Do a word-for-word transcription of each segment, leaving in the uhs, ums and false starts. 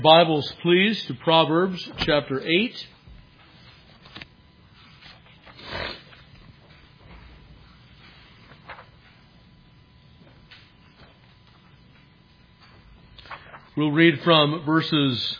Bibles, please, to Proverbs chapter eight. We'll read from verses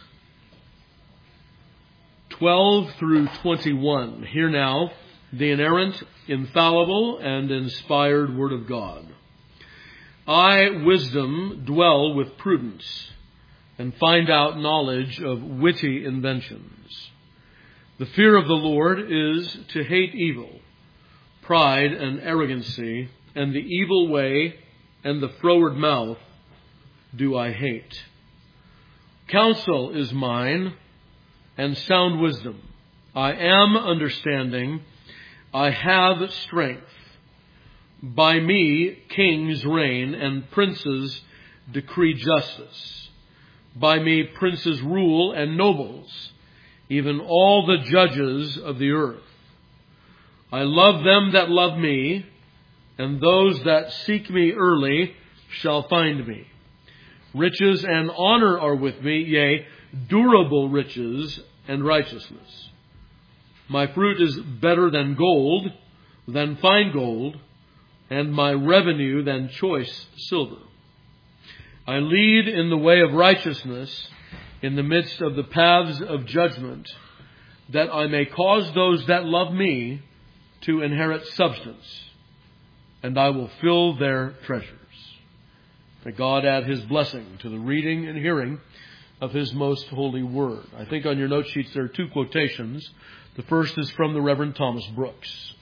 twelve through twenty-one. Hear now the inerrant, infallible, and inspired Word of God. I, wisdom, dwell with prudence, and find out knowledge of witty inventions. The fear of the Lord is to hate evil, pride and arrogancy, and the evil way and the froward mouth do I hate. Counsel is mine, and sound wisdom. I am understanding. I have strength. By me kings reign, and princes decree justice. By me princes rule and nobles, even all the judges of the earth. I love them that love me, and those that seek me early shall find me. Riches and honor are with me, yea, durable riches and righteousness. My fruit is better than gold, than fine gold, and my revenue than choice silver. I lead in the way of righteousness in the midst of the paths of judgment, that I may cause those that love me to inherit substance, and I will fill their treasures. May God add His blessing to the reading and hearing of His most holy word. I think on your note sheets there are two quotations. The first is from the Reverend Thomas Brooks.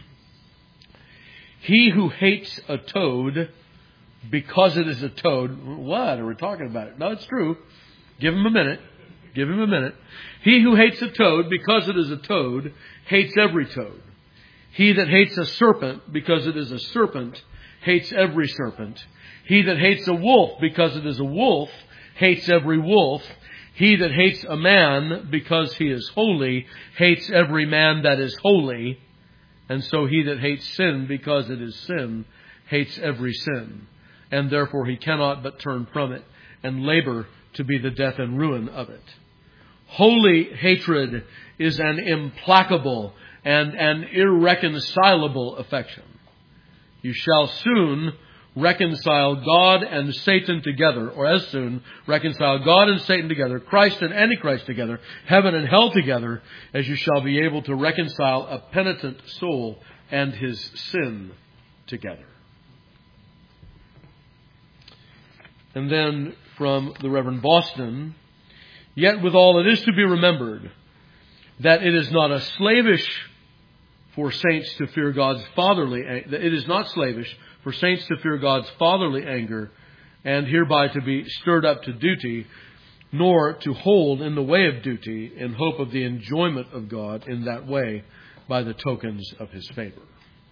He who hates a toad because it is a toad. What are we talking about? No, it's true. Give him a minute. Give him a minute. He who hates a toad because it is a toad hates every toad. He that hates a serpent because it is a serpent hates every serpent. He that hates a wolf because it is a wolf hates every wolf. He that hates a man because he is holy hates every man that is holy. And so he that hates sin because it is sin hates every sin. And therefore he cannot but turn from it and labor to be the death and ruin of it. Holy hatred is an implacable and an irreconcilable affection. You shall soon reconcile God and Satan together, or as soon reconcile God and Satan together, Christ and Antichrist together, heaven and hell together, as you shall be able to reconcile a penitent soul and his sin together. And then from the Reverend Boston, yet withal it is to be remembered that it is not a slavish for saints to fear God's fatherly, it is not slavish for saints to fear God's fatherly anger, and hereby to be stirred up to duty, nor to hold in the way of duty in hope of the enjoyment of God in that way by the tokens of His favor.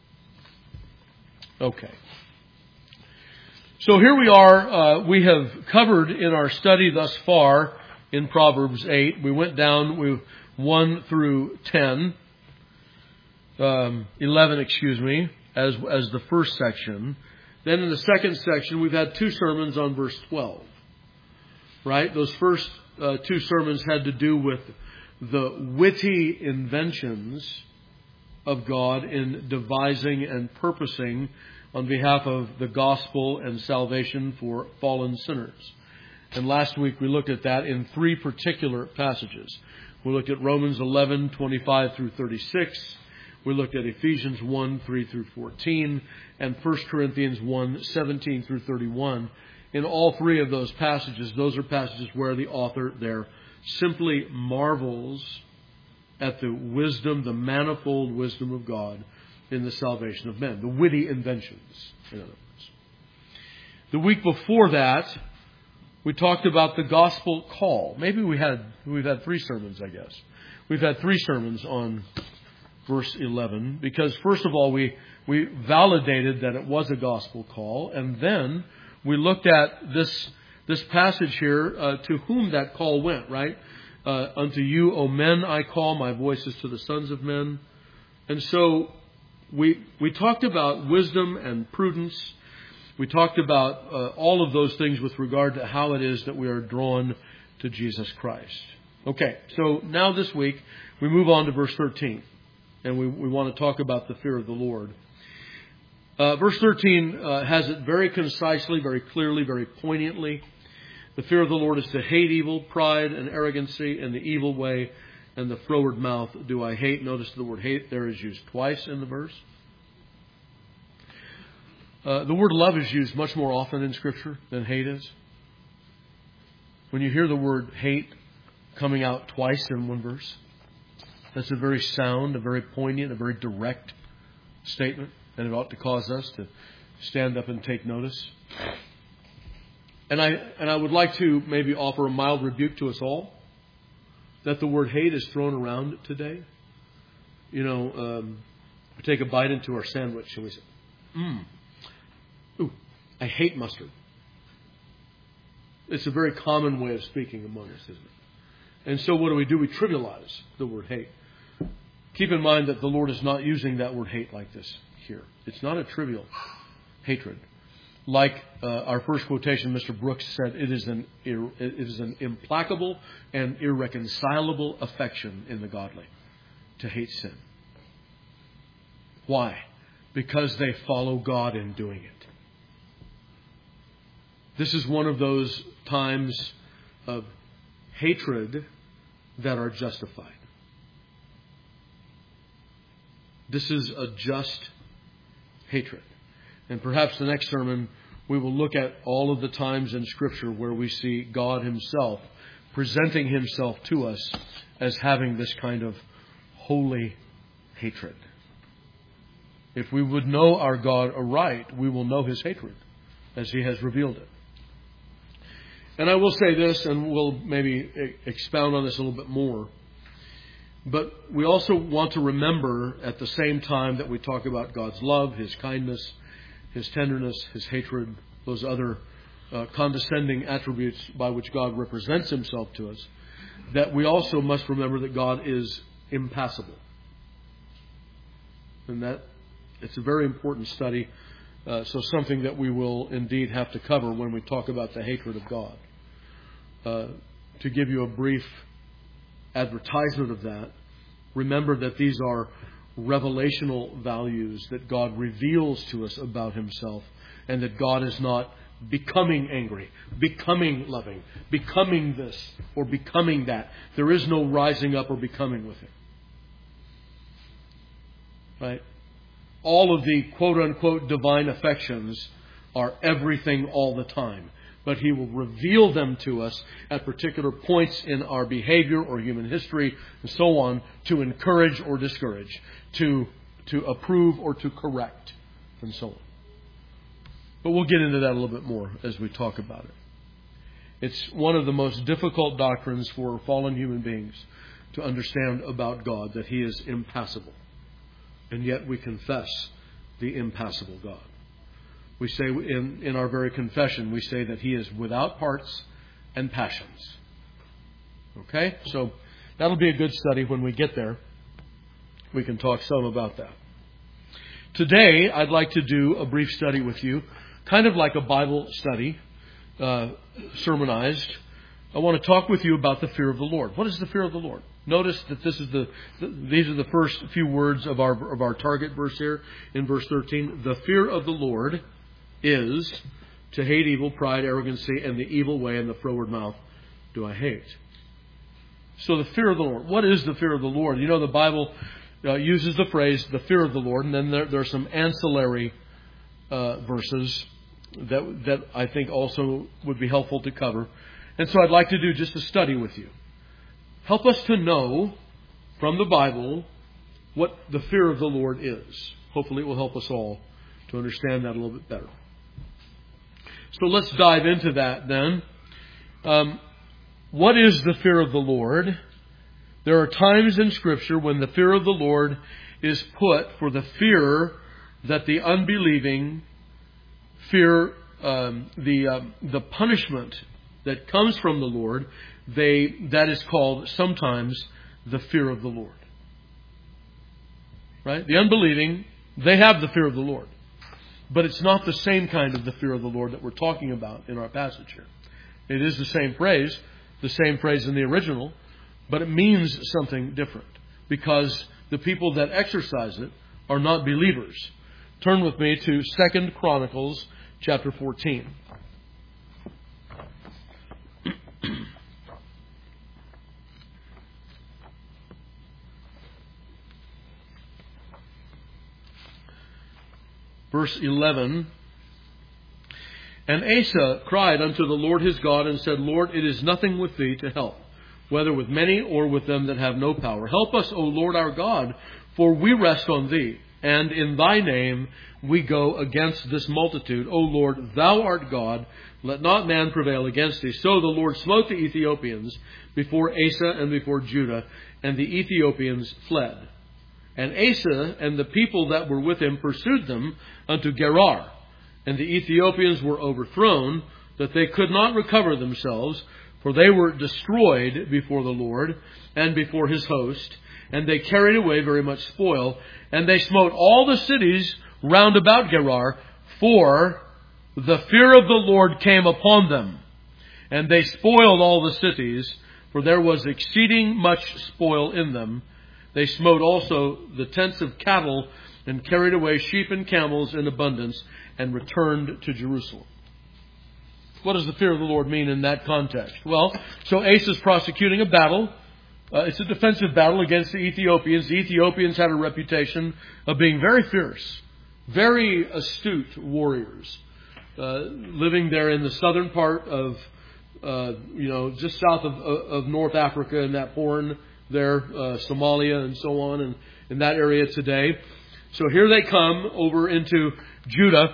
Okay. So here we are. Uh, we have covered in our study thus far in Proverbs eight. We went down with one through ten, um, eleven, excuse me, as as the first section. Then in the second section, we've had two sermons on verse twelve. Right? Those first uh, two sermons had to do with the witty inventions of God in devising and purposing on behalf of the gospel and salvation for fallen sinners. And last week we looked at that in three particular passages. We looked at Romans eleven, twenty-five through thirty-six. We looked at Ephesians one, three through fourteen, and First Corinthians one, seventeen through thirty-one. In all three of those passages, those are passages where the author there simply marvels at the wisdom, the manifold wisdom of God in the salvation of men, the witty inventions, in other words. The week before that, we talked about the gospel call. Maybe we had we've had three sermons, I guess. We've had three sermons on verse eleven, because first of all, we we validated that it was a gospel call, and then we looked at this this passage here, uh, to whom that call went, right? Uh, unto you, O men, I call, my voice is to the sons of men. And so we we talked about wisdom and prudence. We talked about uh, all of those things with regard to how it is that we are drawn to Jesus Christ. Okay, so now this week we move on to verse thirteen. And we, we want to talk about the fear of the Lord. Uh, verse thirteen uh, has it very concisely, very clearly, very poignantly. The fear of the Lord is to hate evil, pride and arrogancy, and the evil way, and the froward mouth do I hate. Notice the word hate there is used twice in the verse. Uh, the word love is used much more often in Scripture than hate is. When you hear the word hate coming out twice in one verse, that's a very sound, a very poignant, a very direct statement, and it ought to cause us to stand up and take notice. And I and I would like to maybe offer a mild rebuke to us all that the word hate is thrown around today. You know, um, we take a bite into our sandwich and we say, mmm, ooh, I hate mustard. It's a very common way of speaking among us, isn't it? And so what do we do? We trivialize the word hate. Keep in mind that the Lord is not using that word hate like this here. It's not a trivial hatred. Like uh, our first quotation, Mister Brooks said, it is an ir- it is an implacable and irreconcilable affection in the godly to hate sin. Why? Because they follow God in doing it. This is one of those times of hatred that are justified. This is a just hatred. And perhaps the next sermon we will look at all of the times in Scripture where we see God Himself presenting Himself to us as having this kind of holy hatred. If we would know our God aright, we will know His hatred as He has revealed it. And I will say this, and we'll maybe expound on this a little bit more. But we also want to remember at the same time that we talk about God's love, His kindness, His tenderness, His hatred, those other uh, condescending attributes by which God represents Himself to us, that we also must remember that God is impassible. And that it's a very important study, uh, so something that we will indeed have to cover when we talk about the hatred of God. Uh, to give you a brief advertisement of that, remember that these are revelational values that God reveals to us about Himself, and that God is not becoming angry, becoming loving, becoming this or becoming that. There is no rising up or becoming with Him. Right? All of the quote-unquote divine affections are everything all the time. But He will reveal them to us at particular points in our behavior or human history and so on to encourage or discourage, to, to approve or to correct, and so on. But we'll get into that a little bit more as we talk about it. It's one of the most difficult doctrines for fallen human beings to understand about God, that He is impassible. And yet we confess the impassible God. We say in, in our very confession, we say that He is without parts and passions. Okay? So that'll be a good study when we get there. We can talk some about that. Today, I'd like to do a brief study with you, kind of like a Bible study, uh, sermonized. I want to talk with you about the fear of the Lord. What is the fear of the Lord? Notice that this is the, the these are the first few words of our of our target verse here in verse thirteen. The fear of the Lord is to hate evil, pride, arrogancy, and the evil way, and the froward mouth do I hate. So the fear of the Lord. What is the fear of the Lord? You know, the Bible uh, uses the phrase, the fear of the Lord, and then there, there are some ancillary uh, verses that, that I think also would be helpful to cover. And so I'd like to do just a study with you. Help us to know from the Bible what the fear of the Lord is. Hopefully it will help us all to understand that a little bit better. So let's dive into that then. Um, what is the fear of the Lord? There are times in Scripture when the fear of the Lord is put for the fear that the unbelieving fear um, the uh, the punishment that comes from the Lord. They that is called sometimes the fear of the Lord. Right? The unbelieving, they have the fear of the Lord. But it's not the same kind of the fear of the Lord that we're talking about in our passage here. It is the same phrase, the same phrase in the original, but it means something different because the people that exercise it are not believers. Turn with me to Second Chronicles chapter fourteen. Verse eleven. And Asa cried unto the Lord his God and said, Lord, it is nothing with thee to help, whether with many or with them that have no power. Help us, O Lord our God, for we rest on thee, and in thy name we go against this multitude. O Lord, thou art God, let not man prevail against thee. So the Lord smote the Ethiopians before Asa and before Judah, and the Ethiopians fled. And Asa and the people that were with him pursued them unto Gerar. And the Ethiopians were overthrown, that they could not recover themselves, for they were destroyed before the Lord and before his host. And they carried away very much spoil. And they smote all the cities round about Gerar, for the fear of the Lord came upon them. And they spoiled all the cities, for there was exceeding much spoil in them. They smote also the tents of cattle, and carried away sheep and camels in abundance, and returned to Jerusalem. What does the fear of the Lord mean in that context? Well, so Asa is prosecuting a battle. Uh, it's a defensive battle against the Ethiopians. The Ethiopians had a reputation of being very fierce, very astute warriors, uh, living there in the southern part of, uh, you know, just south of, of North Africa in that horn there, uh, Somalia and so on, and in that area today. So here they come over into Judah,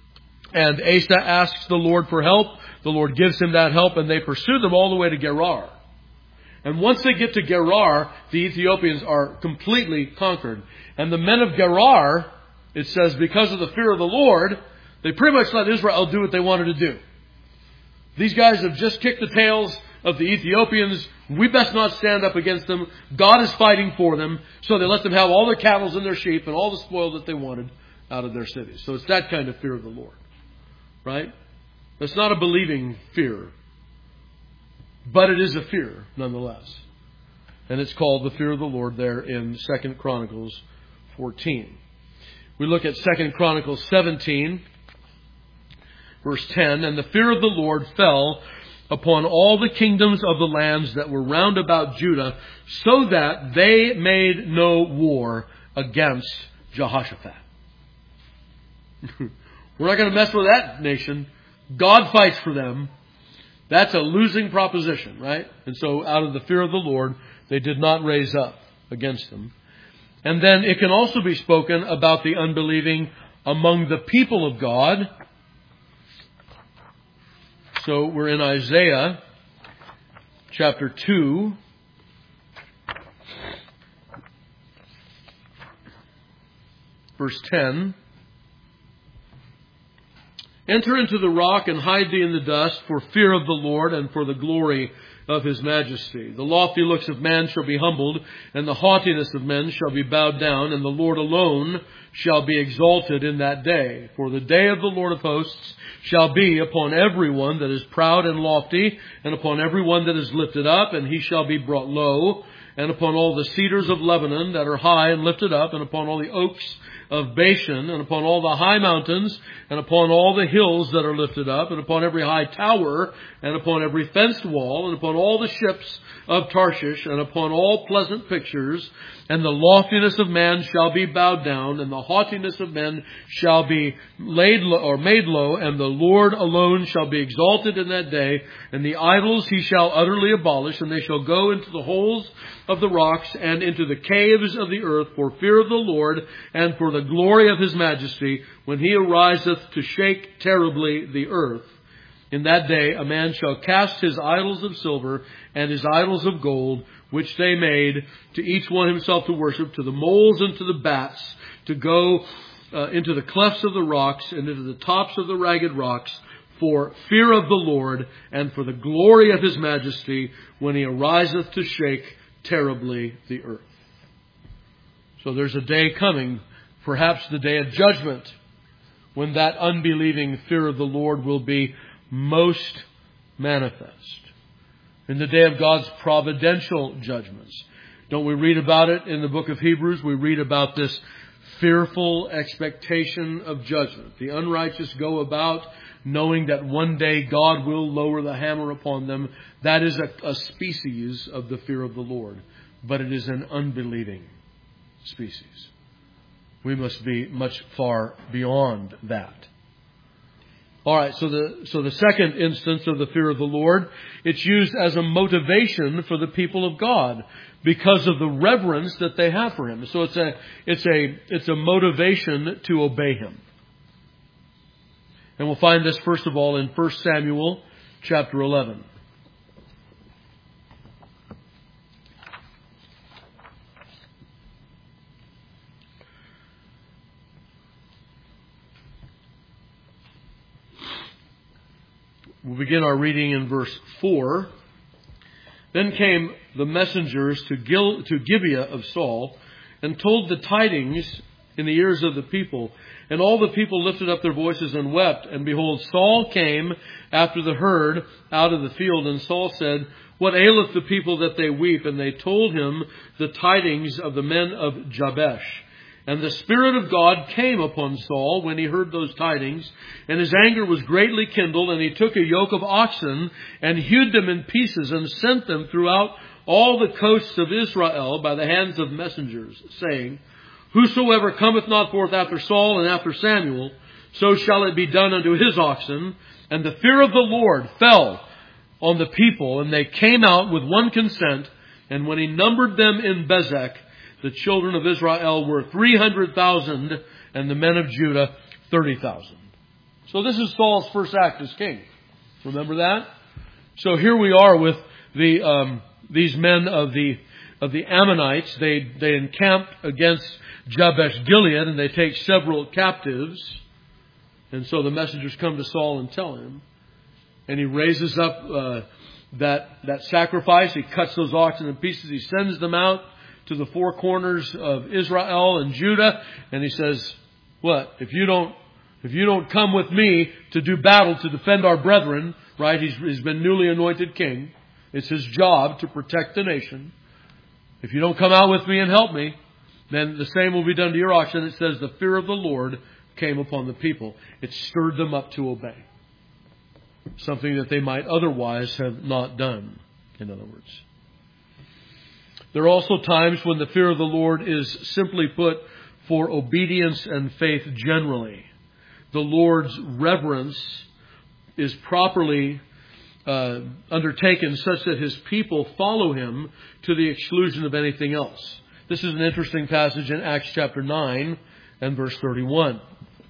and Asa asks the Lord for help. The Lord gives him that help, and they pursue them all the way to Gerar. And once they get to Gerar, the Ethiopians are completely conquered. And the men of Gerar, it says, because of the fear of the Lord, they pretty much let Israel do what they wanted to do. These guys have just kicked the tails of the Ethiopians. We best not stand up against them. God is fighting for them. So they let them have all their cattle and their sheep and all the spoil that they wanted out of their cities. So it's that kind of fear of the Lord. Right? It's not a believing fear. But it is a fear nonetheless. And it's called the fear of the Lord there in Second Chronicles fourteen. We look at Second Chronicles seventeen, verse ten. And the fear of the Lord fell upon all the kingdoms of the lands that were round about Judah, so that they made no war against Jehoshaphat. We're not going to mess with that nation. God fights for them. That's a losing proposition, right? And so out of the fear of the Lord, they did not raise up against them. And then it can also be spoken about the unbelieving among the people of God. So we're in Isaiah chapter two. Verse ten. Enter into the rock and hide thee in the dust for fear of the Lord and for the glory of his majesty. The lofty looks of man shall be humbled, and the haughtiness of men shall be bowed down, and the Lord alone shall be exalted in that day. For the day of the Lord of hosts shall be upon every one that is proud and lofty, and upon every one that is lifted up, and he shall be brought low, and upon all the cedars of Lebanon that are high and lifted up, and upon all the oaks of Bashan, and upon all the high mountains, and upon all the hills that are lifted up, and upon every high tower, and upon every fenced wall, and upon all the ships of Tarshish, and upon all pleasant pictures. And the loftiness of man shall be bowed down, and the haughtiness of men shall be laid low, or made low, and the Lord alone shall be exalted in that day. And the idols he shall utterly abolish, and they shall go into the holes of the rocks and into the caves of the earth for fear of the Lord and for the glory of his majesty, when he ariseth to shake terribly the earth. In that day a man shall cast his idols of silver and his idols of gold, which they made, to each one himself to worship, to the moles and to the bats, to go uh, into the clefts of the rocks and into the tops of the ragged rocks, for fear of the Lord and for the glory of his majesty, when he ariseth to shake terribly the earth. So there's a day coming, perhaps the day of judgment, when that unbelieving fear of the Lord will be most manifest. in the day of God's providential judgments. Don't we read about it in the book of Hebrews? We read about this fearful expectation of judgment. The unrighteous go about knowing that one day God will lower the hammer upon them. That is a, a species of the fear of the Lord. But it is an unbelieving species. We must be much far beyond that. All right, so the so the second instance of the fear of the Lord, it's used as a motivation for the people of God because of the reverence that they have for Him. So it's a it's a it's a motivation to obey Him. And we'll find this first of all in First Samuel chapter eleven. We'll begin our reading in verse four. Then came the messengers to Gil, to Gibeah of Saul, and told the tidings in the ears of the people. And all the people lifted up their voices and wept. And behold, Saul came after the herd out of the field. And Saul said, What aileth the people that they weep? And they told him the tidings of the men of Jabesh. And the Spirit of God came upon Saul when he heard those tidings, and his anger was greatly kindled, and he took a yoke of oxen and hewed them in pieces and sent them throughout all the coasts of Israel by the hands of messengers, saying, Whosoever cometh not forth after Saul and after Samuel, so shall it be done unto his oxen. And the fear of the Lord fell on the people, and they came out with one consent, and when he numbered them in Bezek, the children of Israel were three hundred thousand, and the men of Judah thirty thousand. So this is Saul's first act as king. Remember that? So here we are with the um, these men of the of the Ammonites. They they encamp against Jabesh Gilead, and they take several captives. And so the messengers come to Saul and tell him, and he raises up uh, that that sacrifice. He cuts those oxen in pieces. He sends them out to the four corners of Israel and Judah, and he says, "What if you don't? If you don't come with me to do battle to defend our brethren, right? He's, he's been newly anointed king. It's his job to protect the nation. If you don't come out with me and help me, then the same will be done to your oxen." It says the fear of the Lord came upon the people. It stirred them up to obey, something that they might otherwise have not done. In other words. There are also times when the fear of the Lord is simply put for obedience and faith generally. The Lord's reverence is properly uh, undertaken such that His people follow Him to the exclusion of anything else. This is an interesting passage in Acts chapter nine and verse thirty-one.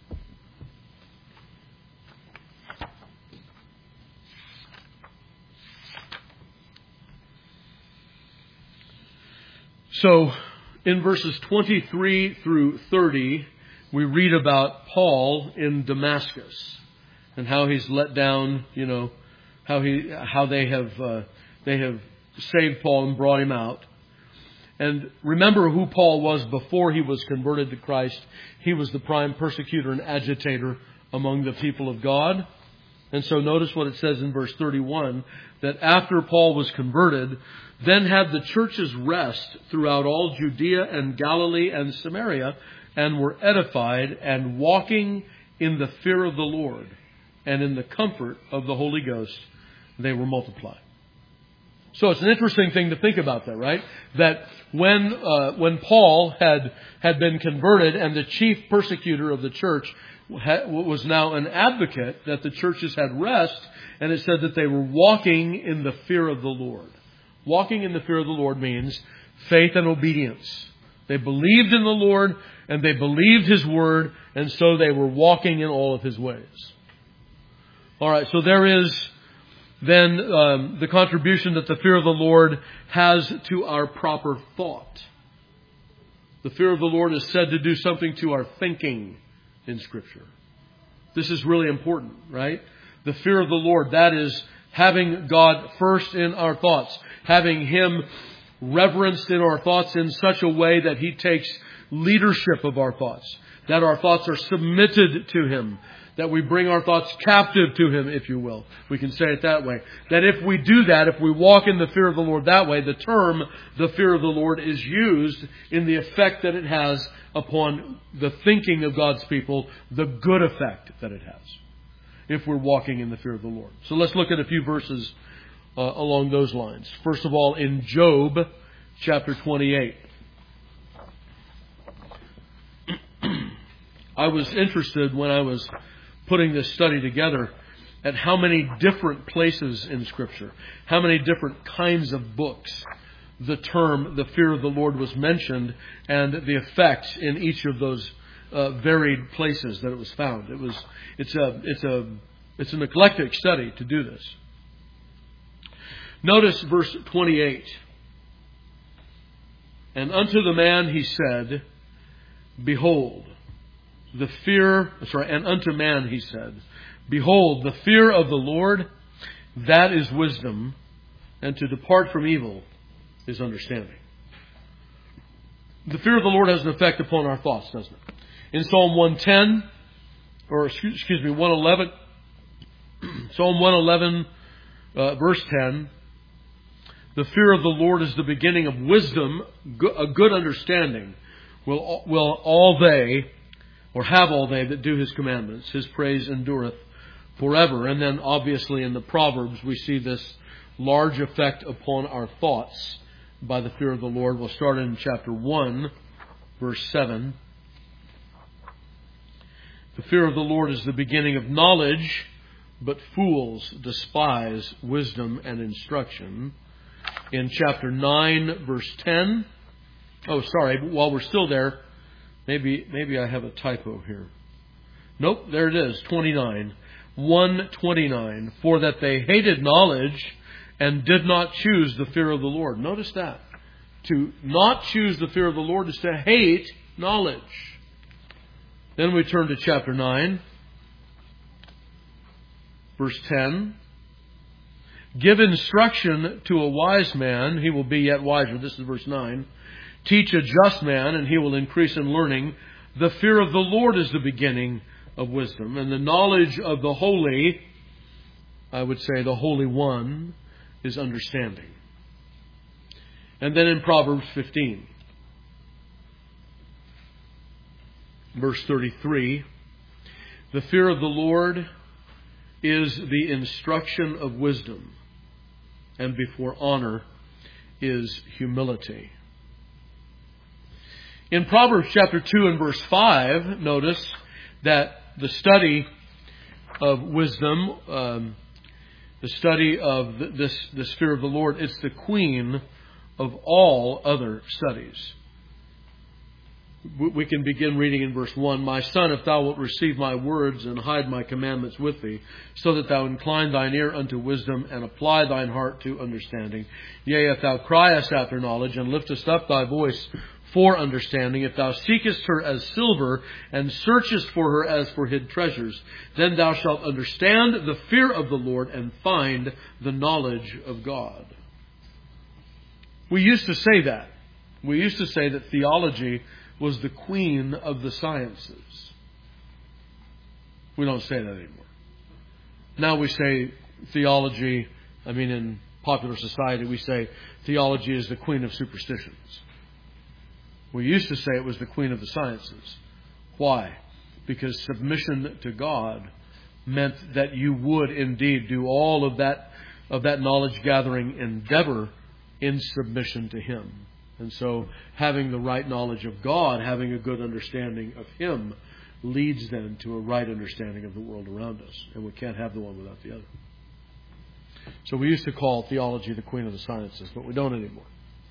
So, in verses twenty-three through thirty, we read about Paul in Damascus and how he's let down. You know, how he, how they have, uh, they have saved Paul and brought him out. And remember who Paul was before he was converted to Christ. He was the prime persecutor and agitator among the people of God. And so notice what it says in verse thirty-one, that after Paul was converted, then had the churches rest throughout all Judea and Galilee and Samaria, and were edified and walking in the fear of the Lord and in the comfort of the Holy Ghost, they were multiplied. So it's an interesting thing to think about that, right? That when uh, when Paul had had been converted and the chief persecutor of the church was now an advocate, that the churches had rest, and it said that they were walking in the fear of the Lord. Walking in the fear of the Lord means faith and obedience. They believed in the Lord and they believed His word, and so they were walking in all of His ways. All right, so there is then um, the contribution that the fear of the Lord has to our proper thought. The fear of the Lord is said to do something to our thinking in Scripture. This is really important, right? The fear of the Lord, that is having God first in our thoughts, having Him reverenced in our thoughts in such a way that He takes leadership of our thoughts, that our thoughts are submitted to Him, That we bring our thoughts captive to Him, if you will. We can say it that way. That if we do that, if we walk in the fear of the Lord that way, the term, the fear of the Lord, is used in the effect that it has upon the thinking of God's people, the good effect that it has, if we're walking in the fear of the Lord. So let's look at a few verses uh, along those lines. First of all, in Job, chapter twenty-eight. I was interested when I was putting this study together at how many different places in Scripture, how many different kinds of books the term the fear of the Lord was mentioned, and the effects in each of those uh, varied places that it was found. It was it's a it's a it's an eclectic study to do this. Notice verse twenty-eight. And unto the man he said, Behold, the fear, sorry, and unto man he said, Behold, the fear of the Lord, that is wisdom, and to depart from evil is understanding. The fear of the Lord has an effect upon our thoughts, doesn't it? In Psalm one ten, or excuse me, one eleven, Psalm one eleven, uh, verse ten, the fear of the Lord is the beginning of wisdom, a good understanding. Will, will all they, or have all they that do His commandments. His praise endureth forever. And then obviously in the Proverbs we see this large effect upon our thoughts by the fear of the Lord. We'll start in chapter one, verse seven. The fear of the Lord is the beginning of knowledge, but fools despise wisdom and instruction. In chapter nine, verse ten. Oh, sorry, while we're still there, maybe maybe I have a typo here. Nope, there it is, twenty-nine. one twenty-nine. For that they hated knowledge and did not choose the fear of the Lord. Notice that. To not choose the fear of the Lord is to hate knowledge. Then we turn to chapter nine, verse ten. Give instruction to a wise man, he will be yet wiser. This is verse nine. Teach a just man, and he will increase in learning. The fear of the Lord is the beginning of wisdom, and the knowledge of the holy, I would say the Holy One, is understanding. And then in Proverbs fifteen, verse thirty-three, the fear of the Lord is the instruction of wisdom, and before honor is humility. In Proverbs chapter two and verse five, notice that the study of wisdom, um, the study of this, this fear of the Lord, it's the queen of all other studies. We can begin reading in verse one. My son, if thou wilt receive my words and hide my commandments with thee, so that thou incline thine ear unto wisdom and apply thine heart to understanding. Yea, if thou criest after knowledge and liftest up thy voice for understanding, if thou seekest her as silver and searchest for her as for hid treasures, then thou shalt understand the fear of the Lord and find the knowledge of God. We used to say that. We used to say that theology was the queen of the sciences. We don't say that anymore. Now we say theology, I mean in popular society we say theology is the queen of superstitions. We used to say it was the queen of the sciences. Why? Because submission to God meant that you would indeed do all of that of that knowledge gathering endeavor in submission to Him. And so having the right knowledge of God, having a good understanding of Him, leads then to a right understanding of the world around us. And we can't have the one without the other. So we used to call theology the queen of the sciences, but we don't anymore.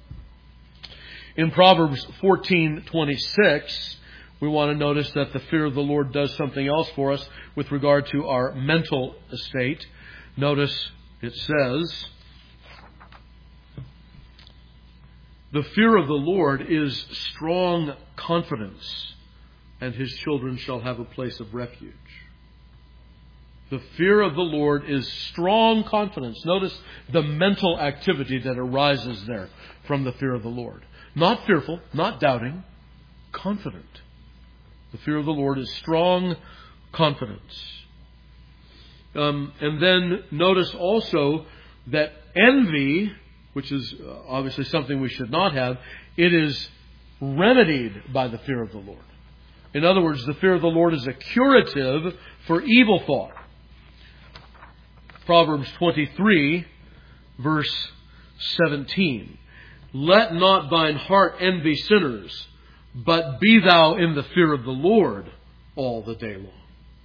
In Proverbs fourteen twenty-six, we want to notice that the fear of the Lord does something else for us with regard to our mental estate. Notice it says, the fear of the Lord is strong confidence, and His children shall have a place of refuge. The fear of the Lord is strong confidence. Notice the mental activity that arises there from the fear of the Lord. Not fearful, not doubting, confident. The fear of the Lord is strong confidence. Um, and then notice also that envy, which is obviously something we should not have, it is remedied by the fear of the Lord. In other words, the fear of the Lord is a curative for evil thought. Proverbs twenty-three, verse seventeen. Let not thine heart envy sinners, but be thou in the fear of the Lord all the day long.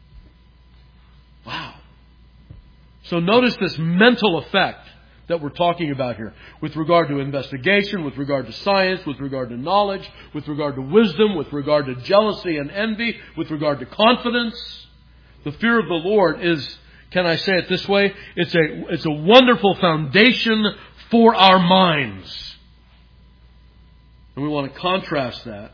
Wow. So notice this mental effect that we're talking about here with regard to investigation, with regard to science, with regard to knowledge, with regard to wisdom, with regard to jealousy and envy, with regard to confidence. The fear of the Lord is, can I say it this way? It's a, it's a wonderful foundation for our minds. And we want to contrast that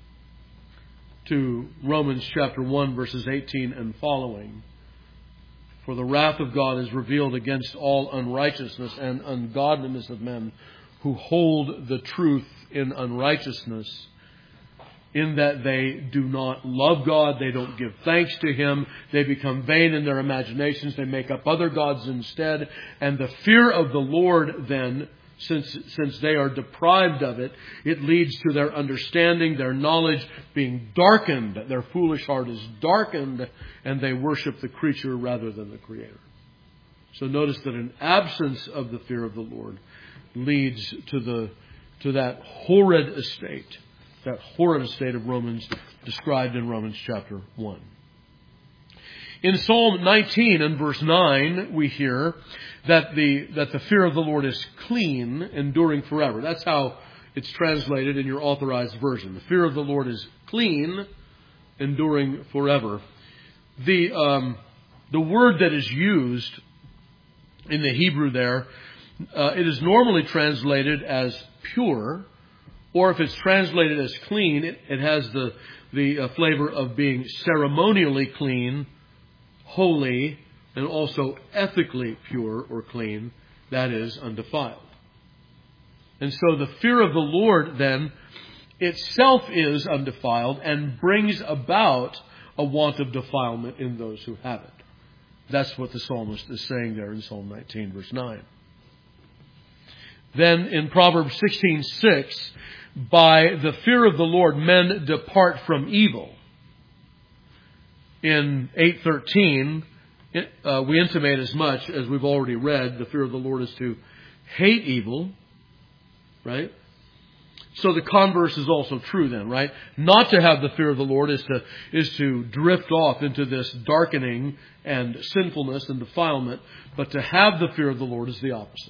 to Romans chapter one, verses eighteen and following. For the wrath of God is revealed against all unrighteousness and ungodliness of men who hold the truth in unrighteousness, in that they do not love God, they don't give thanks to Him, they become vain in their imaginations, they make up other gods instead. And the fear of the Lord then, since, since they are deprived of it, it leads to their understanding, their knowledge being darkened. Their foolish heart is darkened, and they worship the creature rather than the Creator. So notice that an absence of the fear of the Lord leads to the to that horrid estate, that horrid estate of Romans described in Romans chapter one. In Psalm nineteen and verse nine, we hear that the that the fear of the Lord is clean, enduring forever. That's how it's translated in your authorized version. The fear of the Lord is clean, enduring forever. The um, the word that is used in the Hebrew there, uh, it is normally translated as pure, or if it's translated as clean, it, it has the the uh, flavor of being ceremonially clean, holy, and also ethically pure or clean, that is, undefiled. And so the fear of the Lord then itself is undefiled and brings about a want of defilement in those who have it. That's what the psalmist is saying there in Psalm nineteen, verse nine. Then in Proverbs sixteen six, by the fear of the Lord men depart from evil. In eight thirteen, uh, we intimate as much as we've already read. The fear of the Lord is to hate evil, right? So the converse is also true then, right? Not to have the fear of the Lord is to is to drift off into this darkening and sinfulness and defilement, but to have the fear of the Lord is the opposite.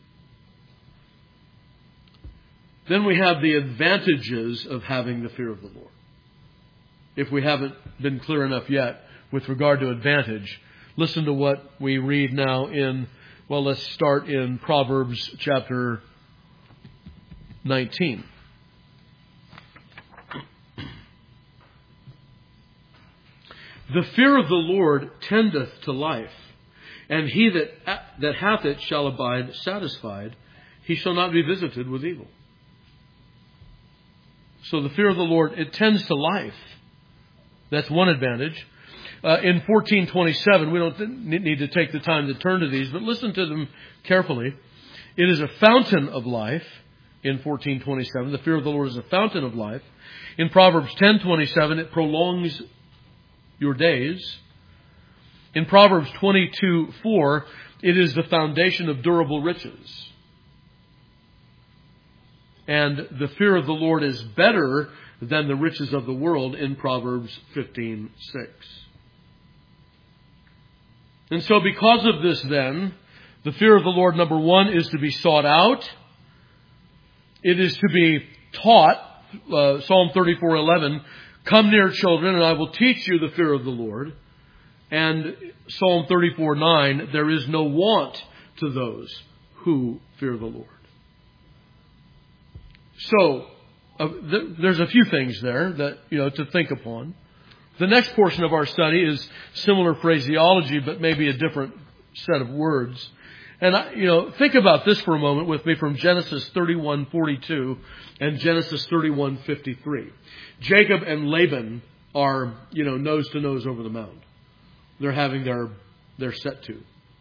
Then we have the advantages of having the fear of the Lord. If we haven't been clear enough yet with regard to advantage, listen to what we read now in, well, let's start in Proverbs chapter nineteen. The fear of the Lord tendeth to life, and he that, that hath it shall abide satisfied. He shall not be visited with evil. So the fear of the Lord, it tends to life. That's one advantage. Uh, in fourteen twenty-seven, we don't need to take the time to turn to these, but listen to them carefully. It is a fountain of life. In fourteen twenty-seven, the fear of the Lord is a fountain of life. In Proverbs ten twenty-seven, it prolongs your days. In Proverbs twenty-two four, it is the foundation of durable riches. And the fear of the Lord is better than the riches of the world in Proverbs fifteen six. And so because of this then, the fear of the Lord, number one, is to be sought out. It is to be taught. Uh, Psalm thirty-four eleven, come near, children, and I will teach you the fear of the Lord. And Psalm thirty-four nine, there is no want to those who fear the Lord. So, uh, th- there's a few things there that, you know, to think upon. The next portion of our study is similar phraseology, but maybe a different set of words. And, I, you know, think about this for a moment with me from Genesis thirty-one forty-two and Genesis thirty-one fifty-three. Jacob and Laban are, you know, nose to nose over the mound. they're having their, their set to.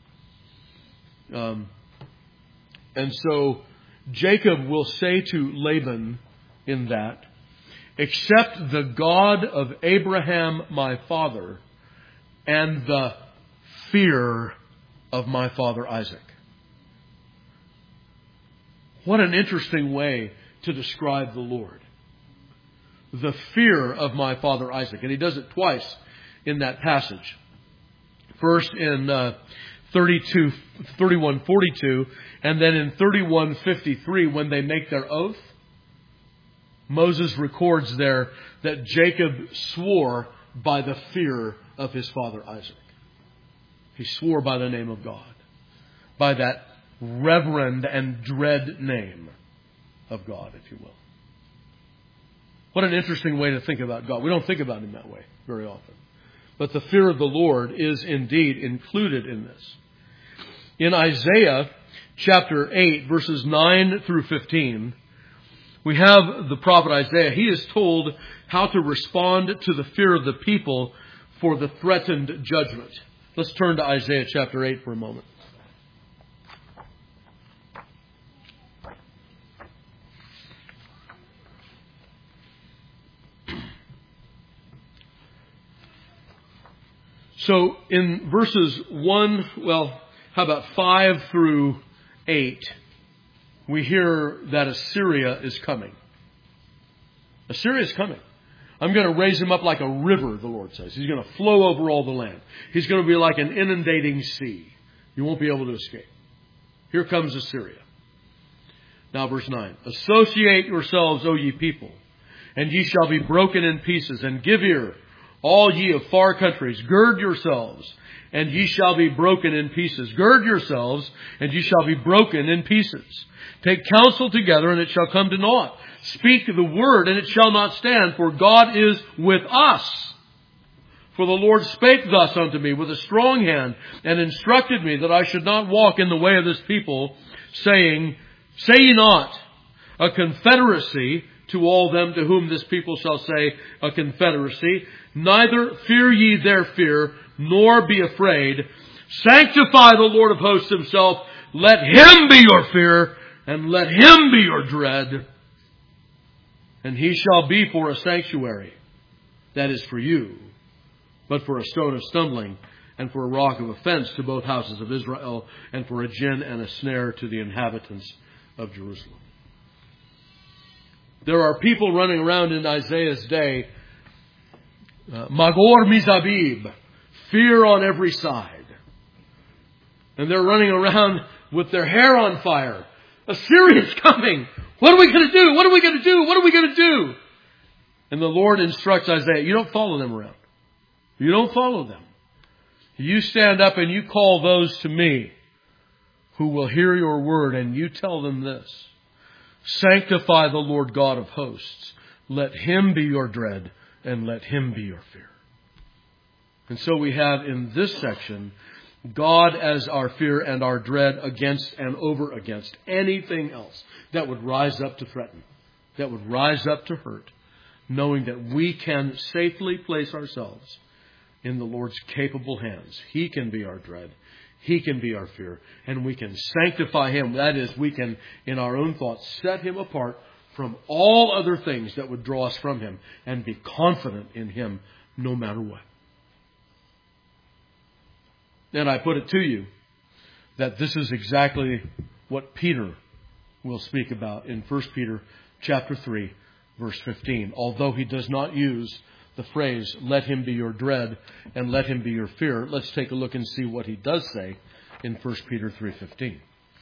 Um, and so Jacob will say to Laban in that, except the God of Abraham my father and the fear of my father Isaac. What an interesting way to describe the Lord. The fear of my father Isaac. And he does it twice in that passage. First in uh, thirty-two, thirty-one forty-two, and then in thirty-one fifty-three when they make their oath. Moses records there that Jacob swore by the fear of his father Isaac. He swore by the name of God. By that reverend and dread name of God, if you will. What an interesting way to think about God. We don't think about Him that way very often. But the fear of the Lord is indeed included in this. In Isaiah chapter eight, verses nine through fifteen, we have the prophet Isaiah. He is told how to respond to the fear of the people for the threatened judgment. Let's turn to Isaiah chapter eight for a moment. So in verses one, well, how about five through eight, we hear that Assyria is coming. Assyria is coming. I'm going to raise him up like a river, the Lord says. He's going to flow over all the land. He's going to be like an inundating sea. You won't be able to escape. Here comes Assyria. Now verse nine. Associate yourselves, O ye people, and ye shall be broken in pieces, and give ear, all ye of far countries. Gird yourselves, and ye shall be broken in pieces. Gird yourselves, and ye shall be broken in pieces. Take counsel together, and it shall come to naught. Speak the word, and it shall not stand, for God is with us. For the Lord spake thus unto me with a strong hand, and instructed me that I should not walk in the way of this people, saying, Say ye not, a confederacy to all them to whom this people shall say, a confederacy. Neither fear ye their fear, nor be afraid. Sanctify the Lord of hosts himself. Let him be your fear, and let him be your dread. And he shall be for a sanctuary, that is for you, but for a stone of stumbling, and for a rock of offense to both houses of Israel, and for a gin and a snare to the inhabitants of Jerusalem. There are people running around in Isaiah's day, uh, Magor Mizabib, fear on every side. And they're running around with their hair on fire. Assyria's coming. What are we going to do? What are we going to do? What are we going to do? And the Lord instructs Isaiah, you don't follow them around. You don't follow them. You stand up and you call those to me who will hear your word, and you tell them this. Sanctify the Lord God of hosts. Let him be your dread, and let him be your fear. And so we have in this section God as our fear and our dread against and over against anything else that would rise up to threaten, that would rise up to hurt, knowing that we can safely place ourselves in the Lord's capable hands. He can be our dread. He can be our fear. And we can sanctify him. That is, we can, in our own thoughts, set him apart from all other things that would draw us from him and be confident in him no matter what. And I put it to you that this is exactly what Peter will speak about in First Peter chapter three, verse fifteen. Although he does not use the phrase, let him be your dread and let him be your fear, let's take a look and see what he does say in First Peter three fifteen.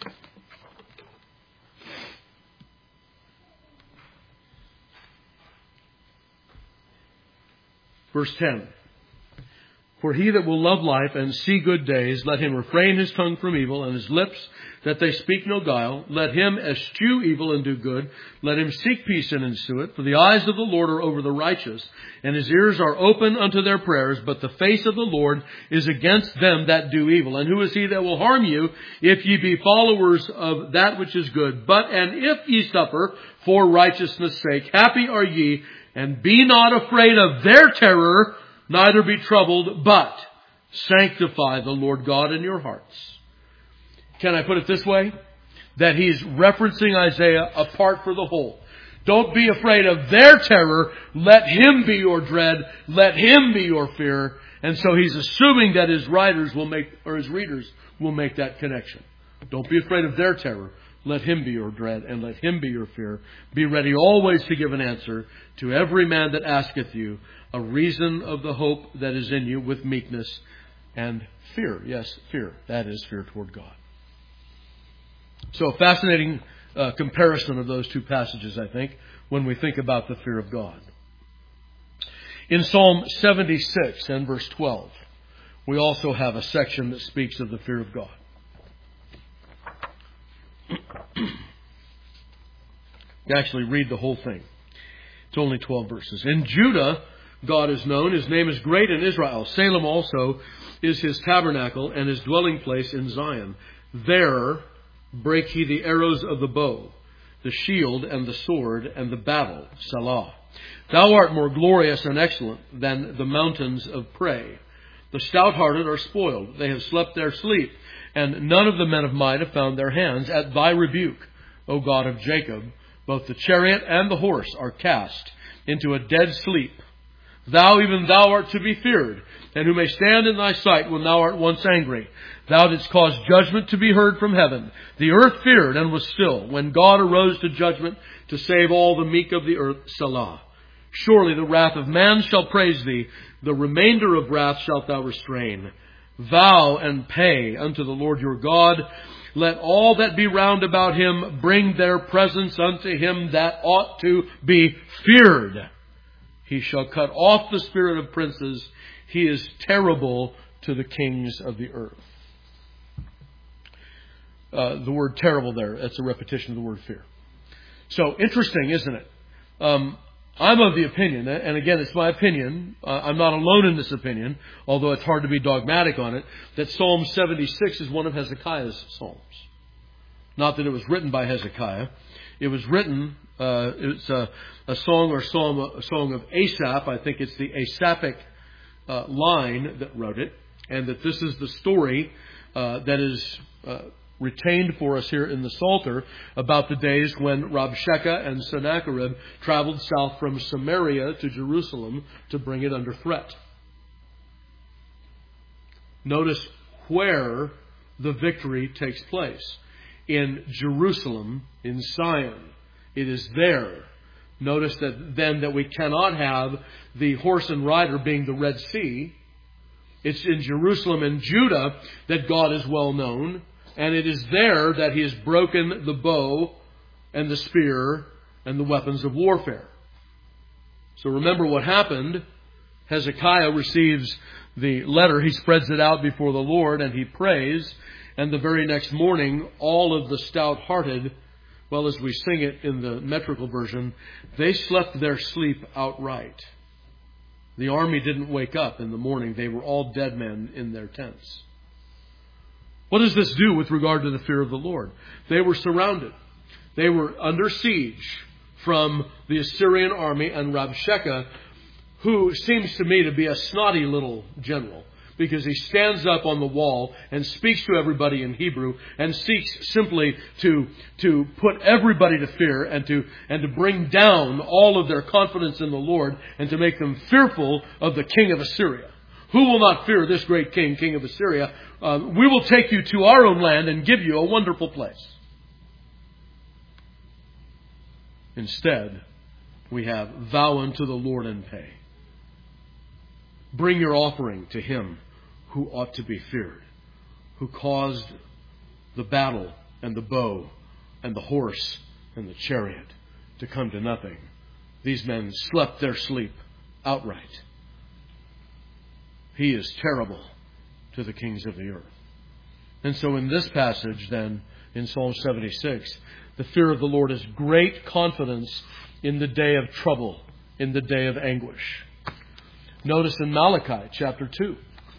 Verse ten. For he that will love life and see good days, let him refrain his tongue from evil, and his lips that they speak no guile. Let him eschew evil and do good. Let him seek peace and ensue it. For the eyes of the Lord are over the righteous, and his ears are open unto their prayers. But the face of the Lord is against them that do evil. And who is he that will harm you, if ye be followers of that which is good? But and if ye suffer for righteousness' sake, happy are ye, and be not afraid of their terror, neither be troubled, but Sanctify the Lord God in your hearts. Can I put it this way? That he's referencing Isaiah apart for the whole. Don't be afraid of their terror. Let him be your dread. Let him be your fear. And so he's assuming that his writers will make, or his readers will make that connection. Don't be afraid of their terror. Let him be your dread and let him be your fear. Be ready always to give an answer to every man that asketh you a reason of the hope that is in you with meekness and fear. Yes, fear. That is fear toward God. So a fascinating uh, comparison of those two passages, I think, when we think about the fear of God. In Psalm seventy-six and verse twelve, we also have a section that speaks of the fear of God. You actually read the whole thing. It's only twelve verses. In Judah, God is known. His name is great in Israel. Salem also is his tabernacle and his dwelling place in Zion. There break he the arrows of the bow, the shield and the sword and the battle. Selah. Thou art more glorious and excellent than the mountains of prey. The stout-hearted are spoiled. They have slept their sleep, and none of the men of might have found their hands. At thy rebuke, O God of Jacob, both the chariot and the horse are cast into a dead sleep. Thou, even thou, art to be feared, and who may stand in thy sight when thou art once angry. Thou didst cause judgment to be heard from heaven. The earth feared and was still, when God arose to judgment to save all the meek of the earth. Selah. Surely the wrath of man shall praise thee. The remainder of wrath shalt thou restrain. Vow and pay unto the Lord your God. Let all that be round about him bring their presents unto him that ought to be feared. He shall cut off the spirit of princes. He is terrible to the kings of the earth. Uh, the word terrible there, that's a repetition of the word fear. So interesting, isn't it? Um, I'm of the opinion, and again, it's my opinion, uh, I'm not alone in this opinion, although it's hard to be dogmatic on it, that Psalm seventy-six is one of Hezekiah's psalms. Not that it was written by Hezekiah. It was written, uh, it's a, a song or psalm, a song of Asaph. I think it's the Asapic uh, line that wrote it, and that this is the story uh, that is uh, retained for us here in the Psalter about the days when Rabshakeh and Sennacherib traveled south from Samaria to Jerusalem to bring it under threat. Notice where the victory takes place. In Jerusalem, in Zion. It is there. Notice that then that we cannot have the horse and rider being the Red Sea. It's in Jerusalem and Judah that God is well known. And it is there that he has broken the bow and the spear and the weapons of warfare. So remember what happened. Hezekiah receives the letter. He spreads it out before the Lord and he prays. And the very next morning, all of the stout-hearted, well, as we sing it in the metrical version, they slept their sleep outright. The army didn't wake up in the morning. They were all dead men in their tents. What does this do with regard to the fear of the Lord? They were surrounded. They were under siege from the Assyrian army, and Rabshakeh, who seems to me to be a snotty little general, because he stands up on the wall and speaks to everybody in Hebrew and seeks simply to, to put everybody to fear and to, and to bring down all of their confidence in the Lord and to make them fearful of the king of Assyria. Who will not fear this great king, king of Assyria? Um, we will take you to our own land and give you a wonderful place. Instead, we have vow unto the Lord and pay. Bring your offering to him who ought to be feared, who caused the battle and the bow and the horse and the chariot to come to nothing. These men slept their sleep outright. He is terrible to the kings of the earth. And so in this passage then, in Psalm seventy-six, the fear of the Lord is great confidence in the day of trouble, in the day of anguish. Notice in Malachi chapter two,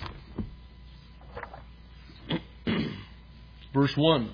verse one.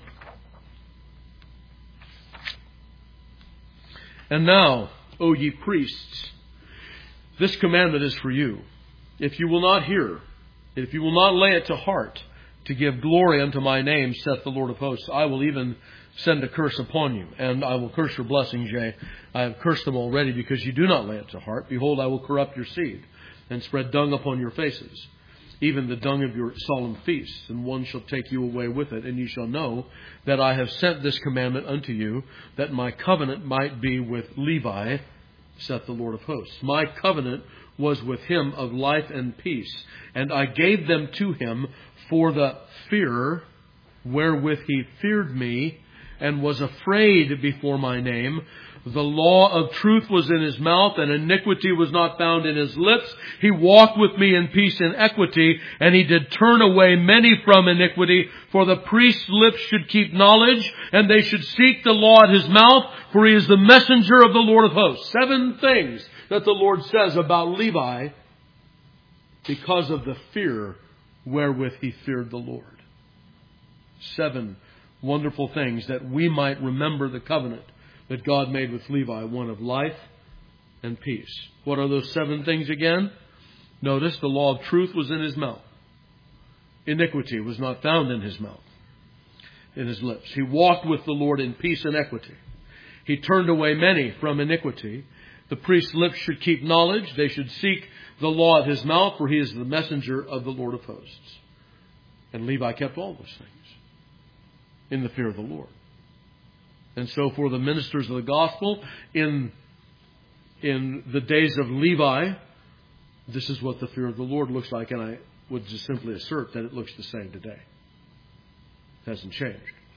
And now, O ye priests, this commandment is for you. If you will not hear, If you will not lay it to heart to give glory unto my name, saith the Lord of hosts, I will even send a curse upon you, and I will curse your blessings, yea, I have cursed them already, because you do not lay it to heart. Behold, I will corrupt your seed, and spread dung upon your faces, even the dung of your solemn feasts, and one shall take you away with it, and you shall know that I have sent this commandment unto you, that my covenant might be with Levi, saith the Lord of hosts. My covenant was with him of life and peace, and I gave them to him for the fear wherewith he feared me, and was afraid before my name. The law of truth was in his mouth, and iniquity was not found in his lips. He walked with me in peace and equity, and he did turn away many from iniquity. For the priest's lips should keep knowledge, and they should seek the law at his mouth, for he is the messenger of the Lord of hosts. Seven things that the Lord says about Levi because of the fear wherewith he feared the Lord. Seven wonderful things that we might remember the covenant that God made with Levi, one of life and peace. What are those seven things again? Notice the law of truth was in his mouth. Iniquity was not found in his mouth, in his lips. He walked with the Lord in peace and equity. He turned away many from iniquity. The priest's lips should keep knowledge. They should seek the law at his mouth, for he is the messenger of the Lord of hosts. And Levi kept all those things in the fear of the Lord. And so for the ministers of the gospel, in, in the days of Levi, this is what the fear of the Lord looks like. And I would just simply assert that it looks the same today. It hasn't changed.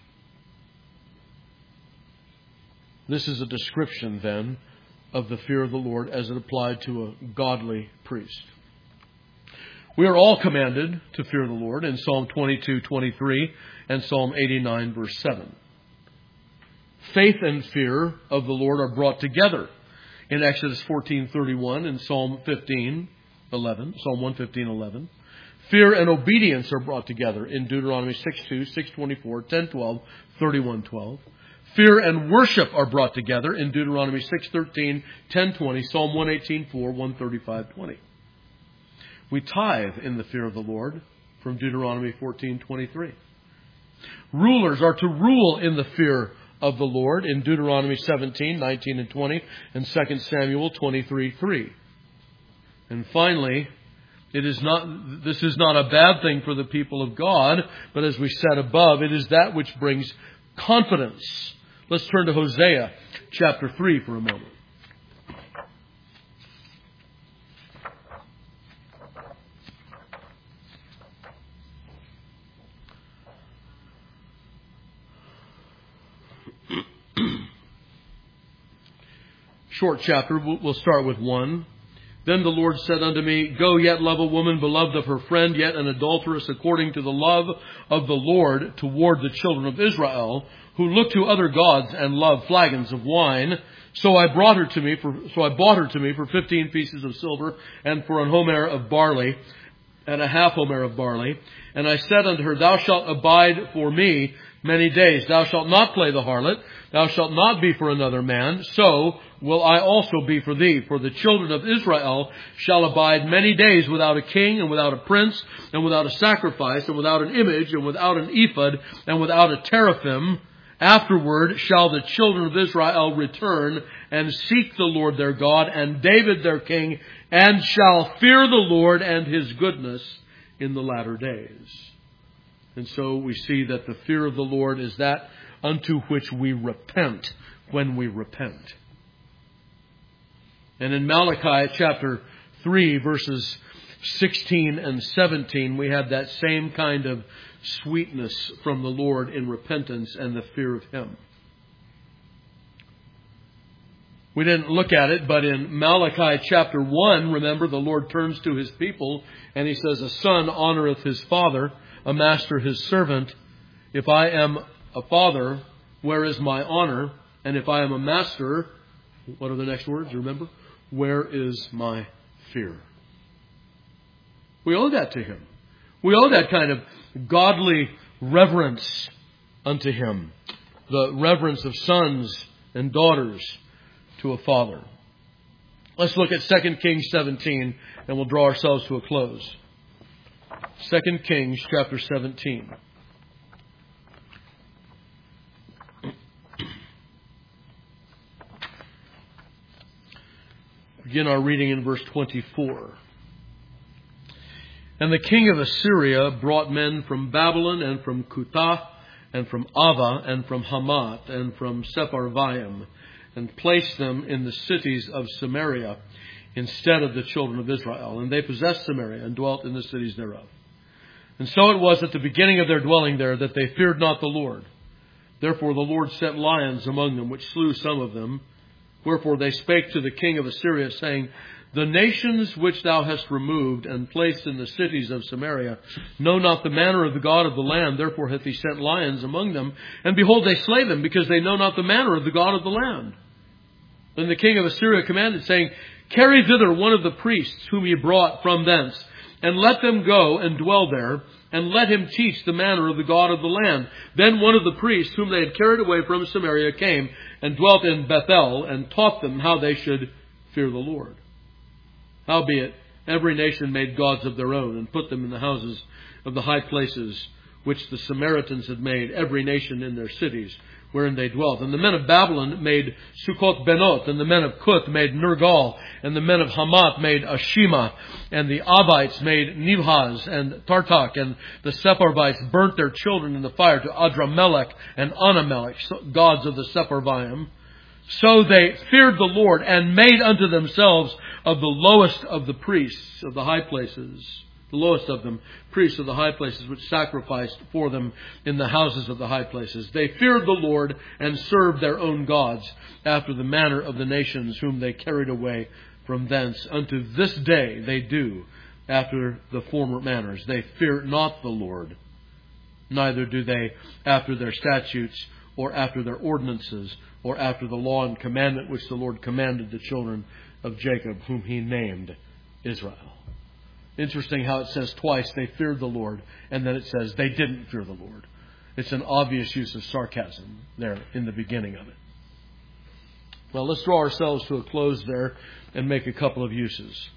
This is a description, then, of the fear of the Lord as it applied to a godly priest. We are all commanded to fear the Lord in Psalm twenty-two, twenty-three and Psalm eighty-nine, verse seven. Faith and fear of the Lord are brought together in Exodus fourteen, thirty-one and Psalm fifteen, eleven, Psalm one fifteen, eleven. Fear and obedience are brought together in Deuteronomy six, two, six, twenty-four, ten, twelve, thirty-one, twelve. Fear and worship are brought together in Deuteronomy six, thirteen, ten, twenty, Psalm one eighteen, four, one thirty-five, twenty. We tithe in the fear of the Lord from Deuteronomy fourteen, twenty-three. Rulers are to rule in the fear of the Lord in Deuteronomy seventeen, nineteen, and twenty, and Second Samuel twenty-three, three. And finally, it is not, this is not a bad thing for the people of God, but as we said above, it is that which brings confidence. Let's turn to Hosea chapter three for a moment. Short chapter, we'll start with one. Then the Lord said unto me, Go yet love a woman beloved of her friend, yet an adulteress according to the love of the Lord toward the children of Israel, who look to other gods and love flagons of wine. So I brought her to me for, so I bought her to me for fifteen pieces of silver, and for an homer of barley, and a half homer of barley. And I said unto her, Thou shalt abide for me many days. Thou shalt not play the harlot. Thou shalt not be for another man. So will I also be for thee. For the children of Israel shall abide many days without a king, and without a prince, and without a sacrifice, and without an image, and without an ephod, and without a teraphim. Afterward shall the children of Israel return and seek the Lord their God, and David their king, and shall fear the Lord and his goodness in the latter days. And so we see that the fear of the Lord is that unto which we repent when we repent. And in Malachi chapter three, verses sixteen and seventeen, we have that same kind of sweetness from the Lord in repentance and the fear of Him. We didn't look at it, but in Malachi chapter one, remember, the Lord turns to His people and He says, A son honoreth his father, a master his servant. If I am a father, where is my honor? And if I am a master, what are the next words? Remember? Where is my fear? We owe that to Him. We owe that kind of godly reverence unto Him. The reverence of sons and daughters to a father. Let's look at Second Kings seventeen, and we'll draw ourselves to a close. Second Kings chapter seventeen. Begin our reading in verse twenty-four. And the king of Assyria brought men from Babylon and from Cutha and from Ava and from Hamath and from Sepharvaim, and placed them in the cities of Samaria instead of the children of Israel. And they possessed Samaria and dwelt in the cities thereof. And so it was at the beginning of their dwelling there that they feared not the Lord. Therefore the Lord sent lions among them, which slew some of them. Wherefore they spake to the king of Assyria, saying, The nations which thou hast removed and placed in the cities of Samaria know not the manner of the God of the land. Therefore hath he sent lions among them. And behold, they slay them, because they know not the manner of the God of the land. Then the king of Assyria commanded, saying, Carry thither one of the priests whom ye brought from thence, and let them go and dwell there, and let him teach the manner of the God of the land. Then one of the priests whom they had carried away from Samaria came and dwelt in Bethel, and taught them how they should fear the Lord. Howbeit, every nation made gods of their own, and put them in the houses of the high places, which the Samaritans had made, every nation in their cities, wherein they dwelt. And the men of Babylon made Sukkot Benot, and the men of Cuth made Nergal, and the men of Hamath made Ashima, and the Avites made Nibhaz and Tartak, and the Sepharvites burnt their children in the fire to Adramelech and Anamelech, gods of the Sepharvaim. So they feared the Lord, and made unto themselves of the lowest of the priests of the high places, the lowest of them, priests of the high places, which sacrificed for them in the houses of the high places. They feared the Lord, and served their own gods, after the manner of the nations whom they carried away from thence. Unto this day they do after the former manners. They fear not the Lord, neither do they after their statutes, or after their ordinances, or after the law and commandment which the Lord commanded the children of Jacob, whom he named Israel. Interesting how it says twice they feared the Lord, and then it says they didn't fear the Lord. It's an obvious use of sarcasm there in the beginning of it. Well, let's draw ourselves to a close there and make a couple of uses.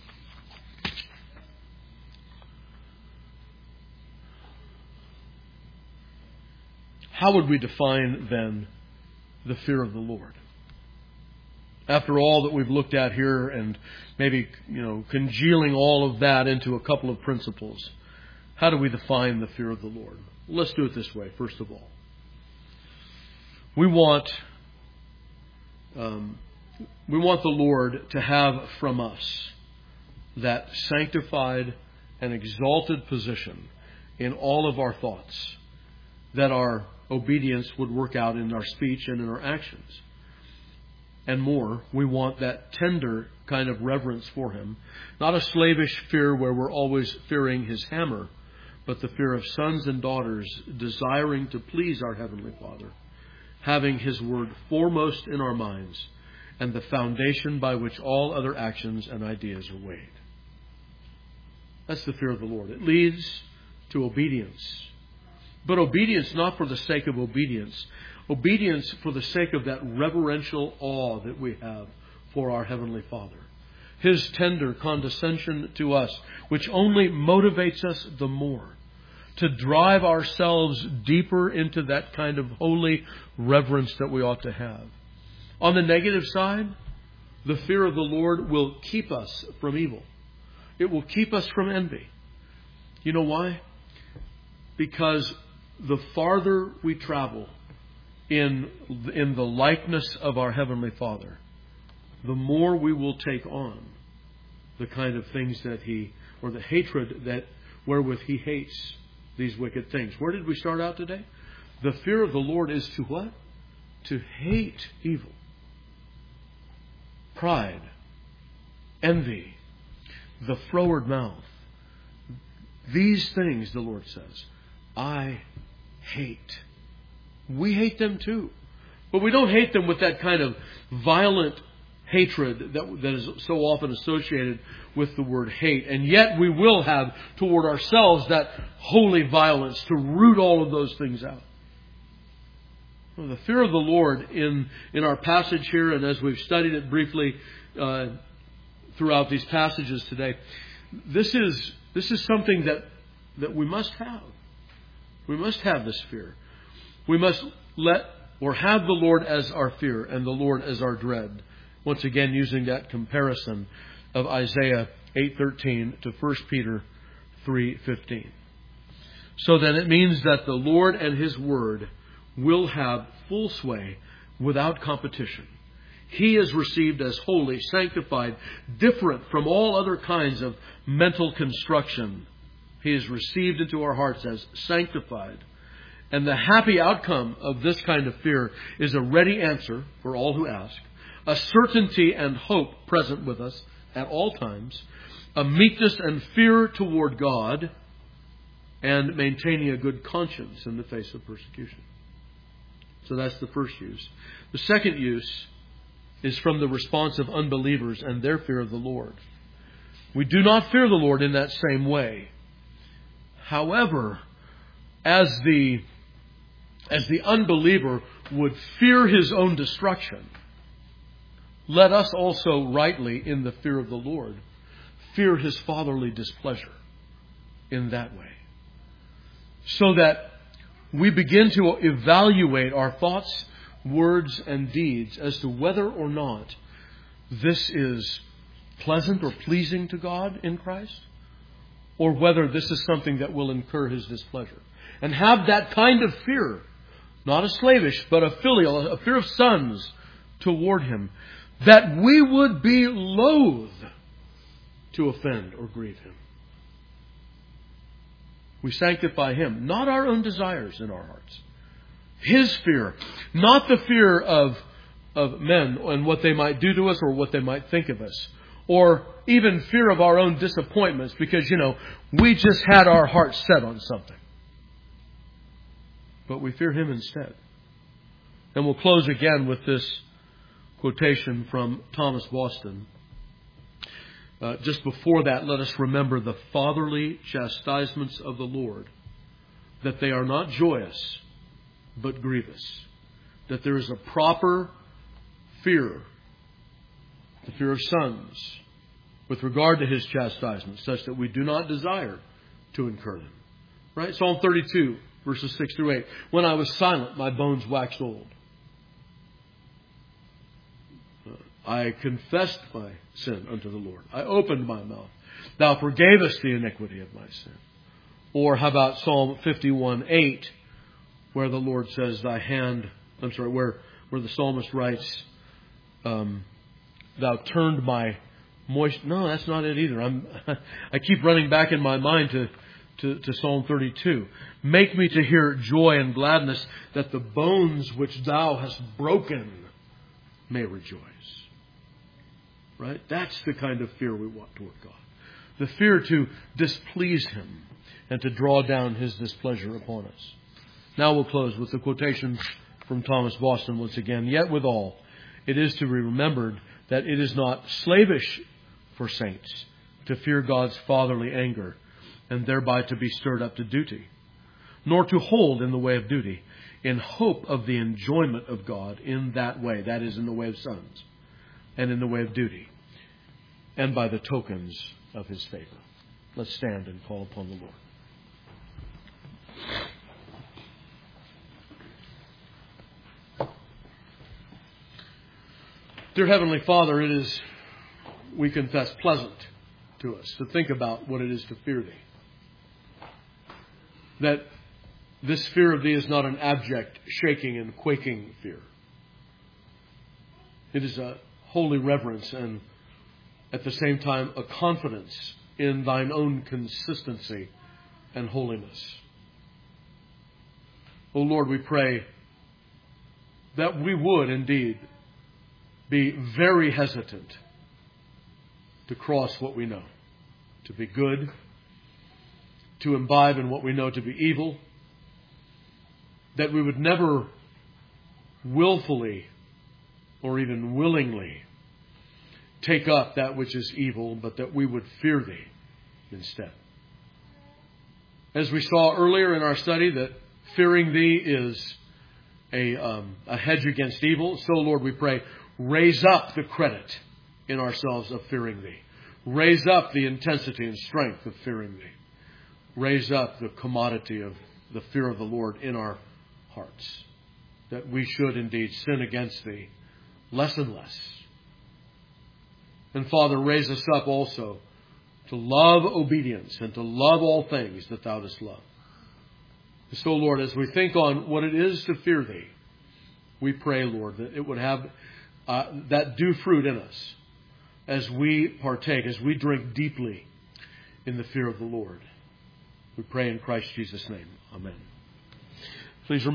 How would we define, then, the fear of the Lord? After all that we've looked at here, and maybe, you know, congealing all of that into a couple of principles, how do we define the fear of the Lord? Let's do it this way, first of all. We want, um, we want the Lord to have from us that sanctified and exalted position in all of our thoughts, that our obedience would work out in our speech and in our actions. And more, we want that tender kind of reverence for Him. Not a slavish fear where we're always fearing His hammer, but the fear of sons and daughters desiring to please our Heavenly Father, having His Word foremost in our minds, and the foundation by which all other actions and ideas are weighed. That's the fear of the Lord. It leads to obedience. But obedience not for the sake of obedience. Obedience for the sake of that reverential awe that we have for our Heavenly Father. His tender condescension to us, which only motivates us the more to drive ourselves deeper into that kind of holy reverence that we ought to have. On the negative side, the fear of the Lord will keep us from evil. It will keep us from envy. You know why? Because the farther we travel in, in the likeness of our Heavenly Father, the more we will take on the kind of things that He, or the hatred that wherewith He hates these wicked things. Where did we start out today? The fear of the Lord is to what? To hate evil. Pride. Envy. The froward mouth. These things, the Lord says, I hate. We hate them too. But we don't hate them with that kind of violent hatred that, that is so often associated with the word hate. And yet we will have toward ourselves that holy violence to root all of those things out. Well, the fear of the Lord in, in our passage here, and as we've studied it briefly uh, throughout these passages today, this is, this is something that that we must have. We must have this fear. We must let or have the Lord as our fear and the Lord as our dread. Once again, using that comparison of Isaiah eight thirteen to First Peter three fifteen. So then it means that the Lord and His Word will have full sway without competition. He is received as holy, sanctified, different from all other kinds of mental construction. He is received into our hearts as sanctified. And the happy outcome of this kind of fear is a ready answer for all who ask, a certainty and hope present with us at all times, a meekness and fear toward God, and maintaining a good conscience in the face of persecution. So that's the first use. The second use is from the response of unbelievers and their fear of the Lord. We do not fear the Lord in that same way. However, as the, as the unbeliever would fear his own destruction, let us also rightly, in the fear of the Lord, fear His fatherly displeasure in that way. So that we begin to evaluate our thoughts, words, and deeds as to whether or not this is pleasant or pleasing to God in Christ, or whether this is something that will incur His displeasure. And have that kind of fear, not a slavish, but a filial, a fear of sons toward Him, that we would be loath to offend or grieve Him. We sanctify Him, not our own desires in our hearts. His fear, not the fear of, of men and what they might do to us or what they might think of us. Or even fear of our own disappointments because, you know, we just had our hearts set on something. But we fear Him instead. And we'll close again with this quotation from Thomas Boston. Uh, just before that, let us remember the fatherly chastisements of the Lord, that they are not joyous, but grievous. That there is a proper fear, the fear of sons, with regard to His chastisements, such that we do not desire to incur them. Right? Psalm thirty-two, verses six through eight. When I was silent, my bones waxed old. I confessed my sin unto the Lord. I opened my mouth. Thou forgavest the iniquity of my sin. Or how about Psalm fifty-one eight, where the Lord says, Thy hand, I'm sorry, where, where the psalmist writes, um, Thou turned my moist... No, that's not it either. I'm, I keep running back in my mind to, to, to Psalm thirty-two. Make me to hear joy and gladness, that the bones which Thou hast broken may rejoice. Right? That's the kind of fear we want toward God. The fear to displease Him and to draw down His displeasure upon us. Now we'll close with the quotation from Thomas Boston once again. Yet withal, it is to be remembered that it is not slavish for saints to fear God's fatherly anger and thereby to be stirred up to duty, nor to hold in the way of duty, in hope of the enjoyment of God in that way, that is, in the way of sons, and in the way of duty, and by the tokens of His favor. Let's stand and call upon the Lord. Dear Heavenly Father, it is, we confess, pleasant to us to think about what it is to fear Thee. That this fear of Thee is not an abject, shaking and quaking fear. It is a holy reverence and at the same time a confidence in Thine own consistency and holiness. O Lord, we pray that we would indeed be very hesitant to cross what we know to be good, to imbibe in what we know to be evil, that we would never willfully or even willingly take up that which is evil, but that we would fear Thee instead. As we saw earlier in our study, that fearing Thee is a, um, a hedge against evil. So, Lord, we pray, raise up the credit in ourselves of fearing Thee. Raise up the intensity and strength of fearing Thee. raise up the commodity of the fear of the Lord in our hearts, that we should indeed sin against Thee less and less. And Father, raise us up also to love obedience and to love all things that Thou dost love. So, Lord, as we think on what it is to fear Thee, we pray, Lord, that it would have uh, that due fruit in us as we partake, as we drink deeply in the fear of the Lord. We pray in Christ Jesus' name. Amen. Please remember